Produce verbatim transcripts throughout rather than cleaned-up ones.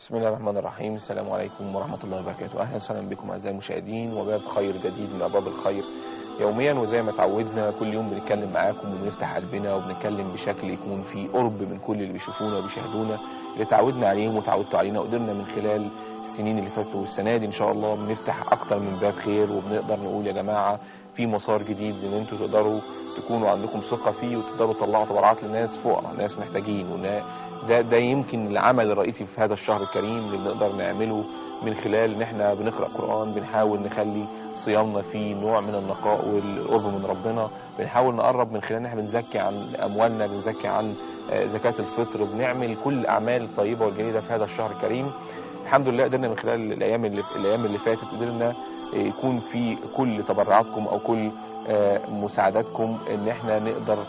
بسم الله الرحمن الرحيم. السلام عليكم ورحمة الله وبركاته. أهلا وسهلا بكم أعزائي المشاهدين وباب خير جديد من أبواب الخير يوميا، وزي ما تعودنا كل يوم بنتكلم معاكم وبنفتح قلبنا وبنتكلم بشكل يكون فيه قرب من كل اللي بيشوفونا وبيشاهدونا اللي تعودنا عليهم وتعودتوا علينا. قدرنا من خلال السنين اللي فاتوا والسنة دي إن شاء الله بنفتح أكتر من باب خير، وبنقدر نقول يا جماعة في مسار جديد إن أنتوا تقدروا تكونوا عندكم ثقة فيه وتقدروا تطلعوا تبرعات لناس فقراء، ناس محتاجين. ده ده يمكن العمل الرئيسي في هذا الشهر الكريم اللي بنقدر نعمله من خلال ان احنا بنقرأ قرآن، بنحاول نخلي صيامنا فيه نوع من النقاء والقرب من ربنا، بنحاول نقرب من خلال ان احنا بنزكي عن اموالنا، بنزكي عن زكاة الفطر، بنعمل كل الاعمال الطيبة والجيدة في هذا الشهر الكريم. الحمد لله قدرنا من خلال الايام اللي الايام اللي فاتت قدرنا يكون في كل تبرعاتكم او كل مساعداتكم ان احنا نقدر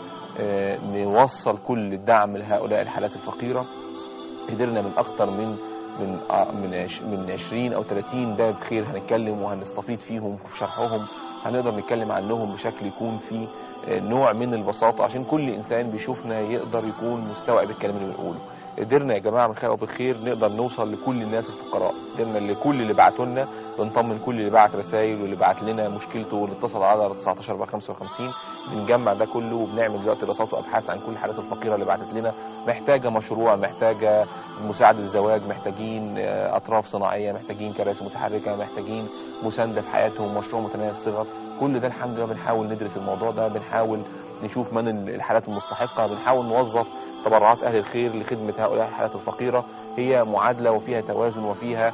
نوصل كل الدعم لهؤلاء الحالات الفقيرة. قدرنا من اكتر من من من من عشرين او ثلاثين باب خير هنتكلم وهنستفيد فيهم في شرحهم، هنقدر نتكلم عنهم بشكل يكون فيه نوع من البساطة عشان كل انسان بيشوفنا يقدر يكون مستوعب الكلام اللي بنقوله. قدرنا يا جماعة من خير وبالخير نقدر نوصل لكل الناس الفقراء، قدرنا لكل اللي بعتوا لنا، بنطمن كل اللي بعت رسائل واللي بعت لنا مشكلته واللي اتصل على تسعتاشر أربعمية وخمسة وخمسين، بنجمع ده كله وبنعمل دلوقتي دراسات وابحاث عن كل الحالات الفقيرة اللي بعتت لنا محتاجة مشروع، محتاجة مساعدة الزواج، محتاجين اطراف صناعية، محتاجين كراسي متحركة، محتاجين مساندة في حياتهم، مشروع متناهي الصغر. كل ده الحمد لله بنحاول ندرس الموضوع ده، بنحاول نشوف من الحالات المستحقة، بنحاول نوظف تبرعات أهل الخير لخدمة هؤلاء الحالات الفقيرة. هي معادلة وفيها توازن وفيها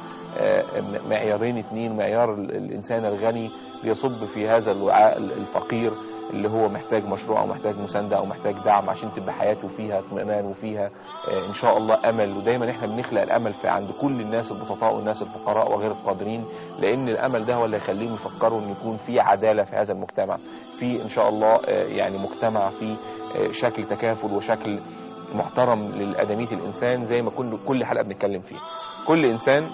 معيارين اثنين، معيار الإنسان الغني بيصب في هذا الوعاء الفقير اللي هو محتاج مشروع أو محتاج مساندة أو محتاج دعم عشان تبقى حياته فيها اطمئنان وفيها إن شاء الله أمل. ودايما إحنا بنخلق الأمل في عند كل الناس البسطاء والناس الفقراء وغير القادرين، لأن الأمل ده هو اللي يخليهم يفكروا إن يكون في عدالة في هذا المجتمع، في إن شاء الله يعني مجتمع في شكل تكافل وشكل محترم للأدمية الإنسان زي ما كل كل حلقة بنتكلم فيه. كل إنسان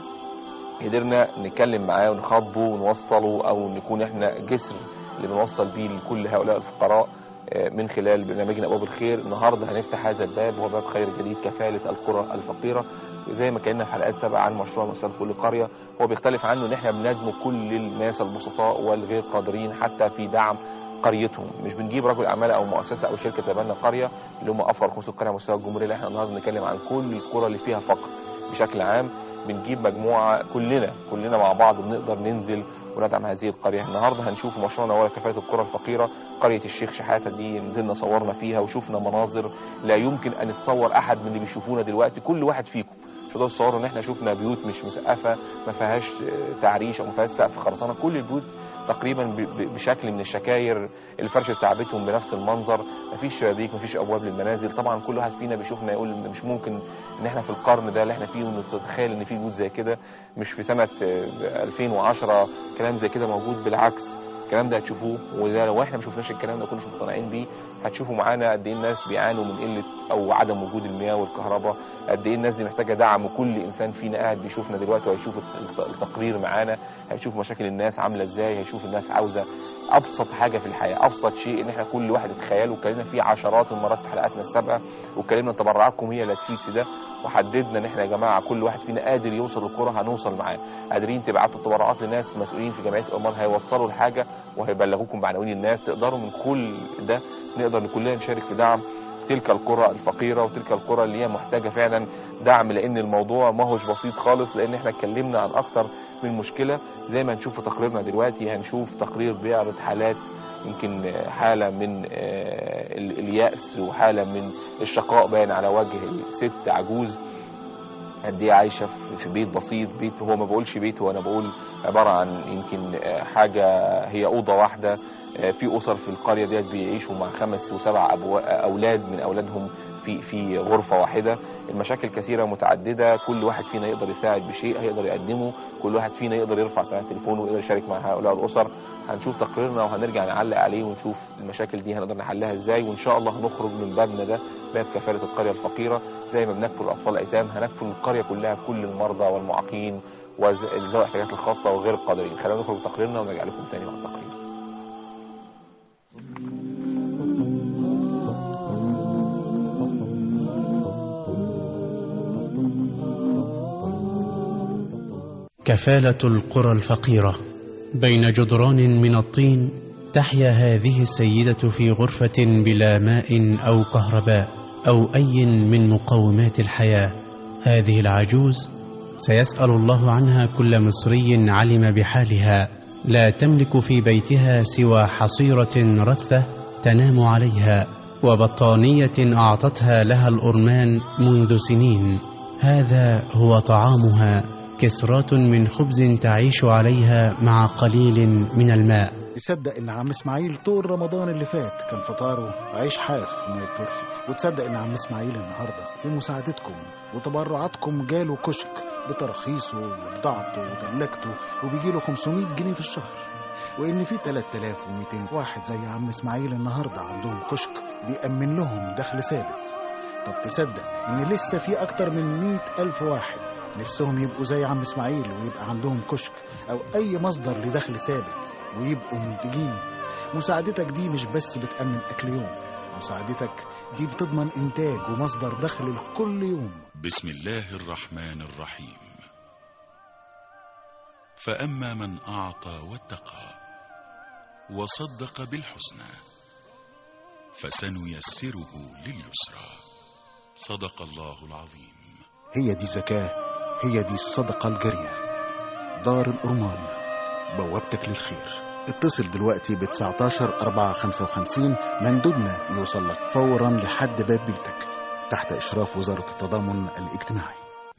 قدرنا نتكلم معاه ونخاطبه ونوصله أو نكون إحنا جسر اللي بنوصل بيه لكل هؤلاء الفقراء من خلال برنامجنا أبواب الخير. النهاردة هنفتح هذا الباب وهو باب خير جديد، كفالة القرى الفقيرة. زي ما كنا في حلقات سابقة عن مشروع مؤسسة كل قرية، هو بيختلف عنه إن إحنا بندمج كل الناس البسطاء والغير قادرين حتى في دعم قريتهم. مش بنجيب رجل اعمال او مؤسسه او شركه تبنى قريه اللي هم افقر خمس قرى على مستوى الجمهوريه، اللي احنا النهارده بنتكلم عن كل القرى اللي فيها فقر بشكل عام. بنجيب مجموعه كلنا كلنا مع بعض بنقدر ننزل وندعم هذه القريه. النهارده هنشوف مشروعنا هو كفاله القرى الفقيره. قريه الشيخ شحاته دي نزلنا صورنا فيها وشوفنا مناظر لا يمكن ان يتصور احد من اللي بيشوفونا دلوقتي، كل واحد فيكم مش هتقدروا تصوروا ان احنا شفنا بيوت مش مسقفه ما فيهاش تعريش او ما فيهاش سقف خرسانه، كل البيوت تقريبا بشكل من الشكاير الفرش بتاعتهم بنفس المنظر، مفيش شبابيك مفيش ابواب للمنازل. طبعا كل واحد فينا بيشوفنا يقول مش ممكن ان احنا في القرن ده اللي احنا فيه ونتخيل ان في بيوت زي كده، مش في سنه ألفين وعشرة كلام زي كده موجود. بالعكس الكلام ده هتشوفوه، وده لو احنا ما شفناش الكلام ده كلش مقتنعين بيه هتشوفوا معانا قد ايه الناس بيعانوا من قله او عدم وجود المياه والكهرباء، قد ايه الناس دي محتاجه دعم. وكل انسان فينا قاعد بيشوفنا دلوقتي وهيشوف التقرير معانا، هيشوف مشاكل الناس عامله ازاي، هيشوف الناس عاوزه ابسط حاجه في الحياه، ابسط شيء ان احنا كل واحد يتخيله. واتكلمنا فيه عشرات المرات في حلقاتنا السابقه، واتكلمنا تبرعاتكم هي اللي هتفيد في ده، وحددنا ان احنا يا جماعه كل واحد فينا قادر يوصل للقرى هنوصل معاه. قادرين تبعتوا التبرعات لناس مسؤولين في جمعيه الامم هيوصلوا الحاجه وهيبلغوكم بعناوين الناس، تقدروا من كل ده نقدر كلنا نشارك في دعم تلك القرى الفقيره وتلك القرى اللي هي محتاجه فعلا دعم، لان الموضوع ما هوش بسيط خالص، لان احنا اتكلمنا عن اكتر من مشكله. زي ما هنشوف في تقريرنا دلوقتي هنشوف تقرير بيعرض حالات، يمكن حاله من اليأس وحاله من الشقاء باين على وجه ست عجوز قد ايه عايشه في بيت بسيط، بيت هو ما بقولش بيت، هو انا بقول عباره عن يمكن حاجه هي اوضه واحده. في اسر في القريه ديت بيعيشوا مع خمس وسبع اولاد من اولادهم في في غرفه واحده. المشاكل كثيره ومتعدده، كل واحد فينا يقدر يساعد بشيء هيقدر يقدمه، كل واحد فينا يقدر يرفع سماعه تليفونه ويقدر يشارك مع هؤلاء الاسر. هنشوف تقريرنا وهنرجع نعلق عليه ونشوف المشاكل دي هنقدر نحلها ازاي، وان شاء الله هنخرج من بابنا ده باب كفاله القريه الفقيره. زي ما بنكفل الاطفال الايتام هنكفل القريه كلها كل المرضى والمعاقين وذوي الاحتياجات الخاصه وغير القادرين. خلينا نخرج تقريرنا ونرجع لكم تاني مع التقرير. كفالة القرى الفقيرة. بين جدران من الطين تحيا هذه السيدة في غرفة بلا ماء أو كهرباء أو أي من مقومات الحياة. هذه العجوز سيسأل الله عنها كل مصري علم بحالها. لا تملك في بيتها سوى حصيرة رثة تنام عليها، وبطانية أعطتها لها الأرمان منذ سنين. هذا هو طعامها، كسرات من خبز تعيش عليها مع قليل من الماء. تصدق ان عم اسماعيل طول رمضان اللي فات كان فطاره عيش حاف ما يترسي؟ وتصدق ان عم اسماعيل النهارده بمساعدتكم وتبرعاتكم جاله كشك بترخيصه وبضاعته وتلاجته وبيجيله خمسمية جنيه في الشهر، وان في تلاتة آلاف ومئتين واحد زي عم اسماعيل النهارده عندهم كشك بيأمن لهم دخل ثابت. طب تصدق ان لسه في اكتر من مئة ألف واحد نفسهم يبقوا زي عم اسماعيل ويبقى عندهم كشك او اي مصدر لدخل ثابت ويبقوا منتجين؟ مساعدتك دي مش بس بتأمن اكل يوم، مساعدتك دي بتضمن انتاج ومصدر دخل لكل يوم. بسم الله الرحمن الرحيم. فأما من أعطى واتقى وصدق بالحسنى فسنيسره لليسرى. صدق الله العظيم. هي دي الزكاة، هي دي الصدقة الجارية. دار الأرمان، بوابتك للخير. اتصل دلوقتي ب تسعتاشر أربعة خمسة وخمسين، مندوبنا يوصل لك فورا لحد باب بيتك تحت إشراف وزارة التضامن الاجتماعي.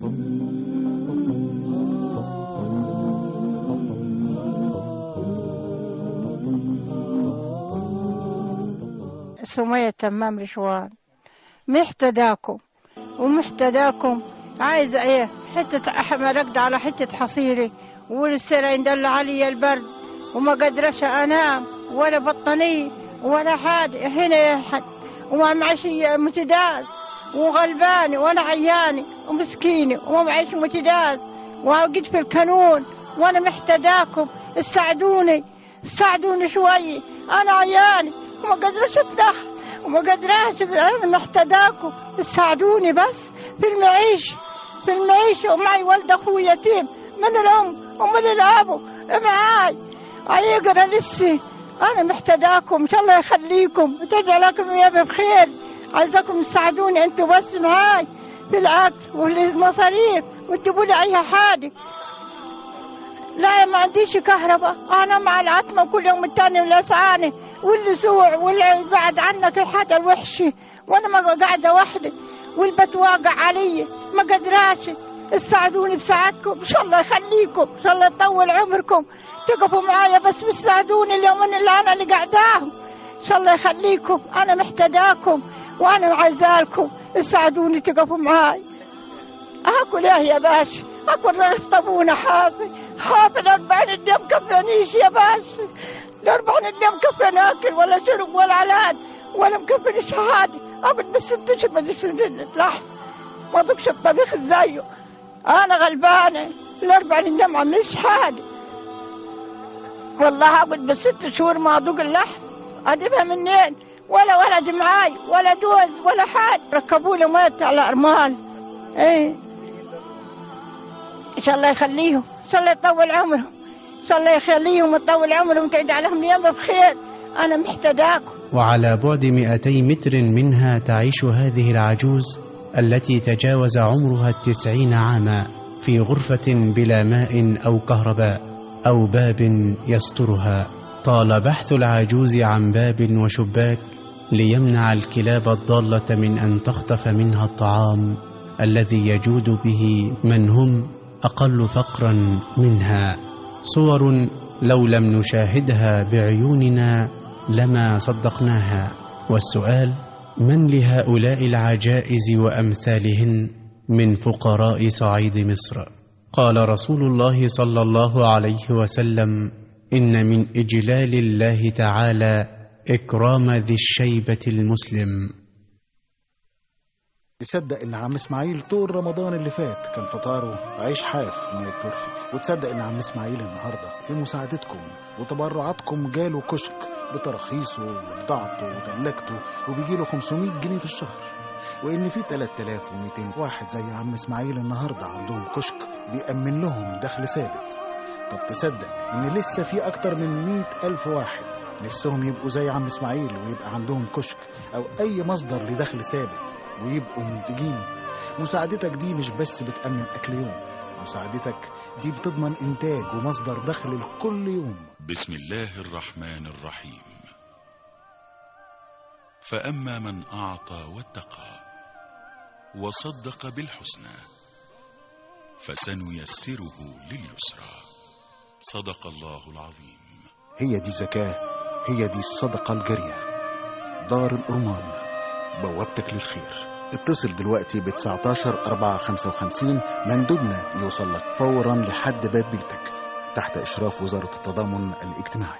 سمية تمام رشوان. محتداكم ومحتداكم. عايزة ايه؟ حتة احمر اقدر على حتة حصيري والسرة يندل علي البرد وما قدرش انام ولا بطني ولا حاجة هنا يا حد، وما معيش متداز وغلباني وانا عياني ومسكيني وما معيش متداز وقد في الكانون وانا محتداكم. ساعدوني ساعدوني شوي، انا عياني وما قدرش اتدخل وما قدرش. انا محتداكم ساعدوني بس في المعيشة في المعيشة ومعي ولد أخوي يتيم من الأم ومن الأب معاي عيقرا لسه. أنا محتداكم إن شاء الله يخليكم وتجعلكم يا بخير. عايزاكم تساعدوني أنتوا بس معاي في الأكل والمصاريف وتجيبوا لي أي حاجة. لا ما عنديش كهرباء، أنا مع العتمة كل يوم التاني والأسعاني واللسوع واللي بعد عنك الحاجة الوحشة، وأنا ما قاعدة وحدي والبت واقع علي ما قدراش. تساعدوني بساعدكم ان شاء الله يخليكم، ان شاء الله يطول عمركم. تقفوا معايا بس بتساعدوني اليومين اللي انا اللي قاعداهم. ان شاء الله يخليكم، انا محتاجاكم وانا عايزالكم. تساعدوني تقفوا معاي. اكل ايه يا باشا؟ اكل رغيف طابونه حافي حافي الاربعين الدم كفانيش يا باشا. الاربعين الدم كفاني اكل ولا شرب ولا علاج ولا مكفني شهادي. أبد بس بتشرب ما تبش لحم ما ضبش الطبيخ زيه. أنا غلبانة الأربع الدم عملش حاجة والله. أبد بس ست شهور ما أذوق اللحم أجيبها منين؟ ولا ولد معاي ولا جوز ولا حاجة. ركبوا لي ميت على أرمال. إيه إن شاء الله يخليهم، إن شاء الله يطول عمرهم، إن شاء الله يخليهم ويطول عمرهم وتعيد عليهم اليوم بخير. أنا محتاجاكم. وعلى بعد مئتي متر منها تعيش هذه العجوز التي تجاوز عمرها التسعين عاما في غرفة بلا ماء أو كهرباء أو باب يسترها. طال بحث العجوز عن باب وشباك ليمنع الكلاب الضالة من أن تخطف منها الطعام الذي يجود به من هم أقل فقرا منها. صور لو لم نشاهدها بعيوننا لما صدقناها. والسؤال: من لهؤلاء العجائز وأمثالهن من فقراء صعيد مصر؟ قال رسول الله صلى الله عليه وسلم: إن من إجلال الله تعالى إكرام ذي الشيبة المسلم. تصدق ان عم اسماعيل طول رمضان اللي فات كان فطاره عيش حاف ما يترسي؟ وتصدق ان عم اسماعيل النهارده بمساعدتكم وتبرعاتكم جاله كشك بترخيصه وبضاعته وتلاجته وبيجيله خمسمية جنيه في الشهر، وان في تلاتة آلاف ومئتين واحد زي عم اسماعيل النهارده عندهم كشك بيأمن لهم دخل ثابت. طب تصدق إن لسه في أكتر من مئة ألف واحد نفسهم يبقوا زي عم إسماعيل ويبقى عندهم كشك أو أي مصدر لدخل ثابت ويبقوا منتجين؟ مساعدتك دي مش بس بتأمن أكل يوم، مساعدتك دي بتضمن إنتاج ومصدر دخل لكل يوم. بسم الله الرحمن الرحيم. فأما من أعطى واتقى وصدق بالحسنى فسنيسره لليسرى. صدق الله العظيم. هي دي زكاة، هي دي الصدقة الجارية. دار الأرمان، بوابتك للخير. اتصل دلوقتي ب تسعتاشر أربعة خمسة وخمسين، مندوبنا يوصل لك فورا لحد باب بيتك تحت إشراف وزارة التضامن الاجتماعي.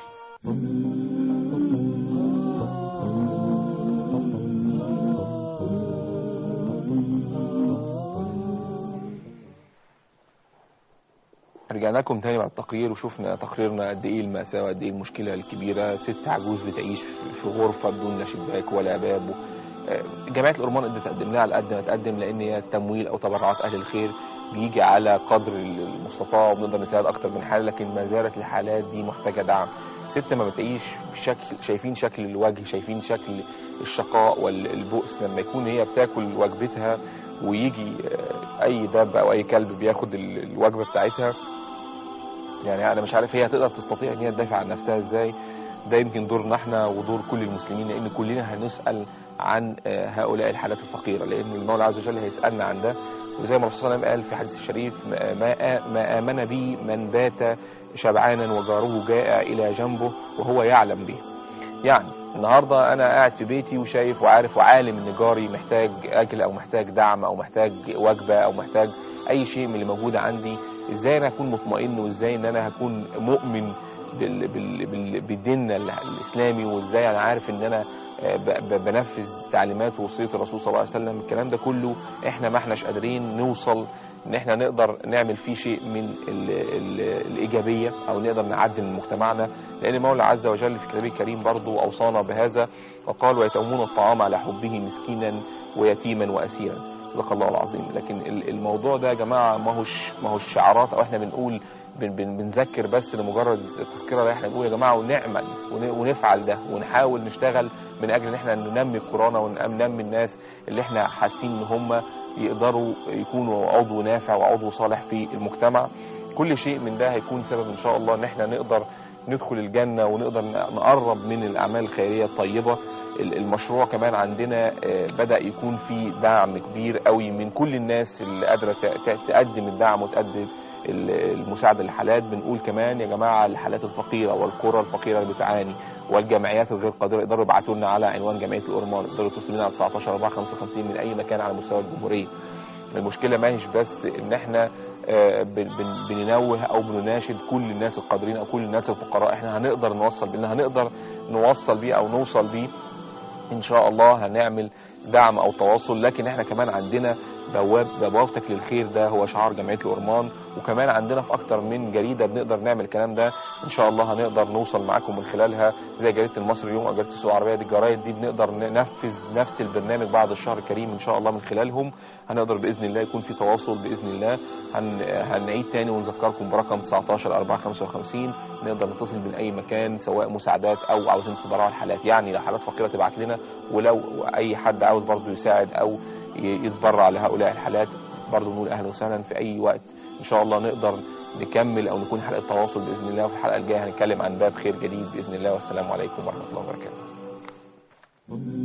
رجعنا لكم تاني مع التقرير، وشوفنا تقريرنا قد ايه المأساة وقد ايه المشكلة الكبيرة. ست عجوز بتعيش في غرفة بدون لا شباك ولا باب. جمعية الأرمان قدرت تقدم لها على قد ما تقدم، لأن هي التمويل أو تبرعات أهل الخير بيجي على قدر المستطاع وبنقدر نساعد أكتر من حالة، لكن ما زالت الحالات دي محتاجة دعم. ست ما بتعيش بشكل، شايفين شكل الوجه، شايفين شكل الشقاء والبؤس لما يكون هي بتاكل وجبتها ويجي أي دابة أو أي كلب بياخد الوجبة بتاعتها. يعني أنا مش عارف هي هتقدر تستطيع إن هي تدافع عن نفسها إزاي. ده يمكن دورنا احنا ودور كل المسلمين، لأن كلنا هنسأل عن هؤلاء الحالات الفقيرة، لأن المولى عز وجل هيسألنا عن ده. وزي ما الرسول صلى الله عليه وسلم قال في حديث الشريف: ما ما آمن بي من بات شبعانا وجاره جائع إلى جنبه وهو يعلم به. يعني النهاردة أنا قاعد في بيتي وشايف وعارف وعالم إن جاري محتاج أكل أو محتاج دعم أو محتاج وجبة أو محتاج أي شيء من اللي موجود عندي. إزاي أنا هكون مطمئن، وإزاي إن أنا هكون مؤمن بالدين الإسلامي، وإزاي أنا عارف إن أنا بنفذ تعليمات ووصية الرسول صلى الله عليه وسلم. الكلام ده كله إحنا ما إحناش قادرين نوصل إن إحنا نقدر نعمل فيه شيء من ال ال الإيجابية أو نقدر نعدل من مجتمعنا، لأن المولى عز وجل في كتابه الكريم برضو أوصانا بهذا وقال: ويطعمون الطعام على حبه مسكينا ويتيما وأسيرا. صدق الله العظيم. لكن الموضوع ده يا جماعة ما هوش ما هوش شعارات، أو إحنا بنقول بنذكر بس لمجرد التذكرة. احنا بنقول يا جماعة ونعمل ونفعل ده ونحاول نشتغل من أجل ان احنا ننمي القرآن وننمي الناس اللي احنا حاسين ان هم يقدروا يكونوا عضو نافع وعضو صالح في المجتمع. كل شيء من ده هيكون سبب ان شاء الله ان احنا نقدر ندخل الجنة ونقدر نقرب من الأعمال الخيرية الطيبة. المشروع كمان عندنا بدأ يكون فيه دعم كبير قوي من كل الناس اللي قادرة تقدم الدعم وتقدم المساعدة للحالات. بنقول كمان يا جماعة الحالات الفقيرة والقرى الفقيرة اللي بتعاني والجمعيات الغير قادرة يقدروا يبعتوا لنا على عنوان جمعية الأرمان، يقدروا يتصلوا لنا على تسعتاشر أربعة خمسة وخمسين من أي مكان على مستوى الجمهورية. المشكلة ما هيش بس إن احنا بننوه أو بنناشد كل الناس القادرين أو كل الناس الفقراء، احنا هنقدر نوصل بينا، هنقدر نوصل بيه أو نوصل بيه إن شاء الله. هنعمل دعم أو تواصل، لكن احنا كمان عندنا بواب بوابتك للخير، ده هو شعار جمعية الأرمان. وكمان عندنا في أكتر من جريدة بنقدر نعمل الكلام ده إن شاء الله. هنقدر نوصل معاكم من خلالها زي جريدة المصري اليوم أو جريدة السوق العربية. دي الجرايد دي بنقدر ننفذ نفس البرنامج بعد الشهر الكريم إن شاء الله. من خلالهم هنقدر بإذن الله يكون في تواصل بإذن الله. هن... هنعيد تاني ونذكركم برقم تسعتاشر أربعة خمسة وخمسين، نقدر نتصل من أي مكان سواء مساعدات أو عاوزين تبرعوا الحالات. يعني لو حالات فقيرة تبعت لنا، ولو أي حد عاوز برضه يساعد أو يتبرع لهؤلاء الحالات برضه بنقول أهلا وسهلا في أي وقت. إن شاء الله نقدر نكمل أو نكون حلقة تواصل بإذن الله. وفي الحلقة الجاية هنتكلم عن باب خير جديد بإذن الله. والسلام عليكم ورحمة الله وبركاته.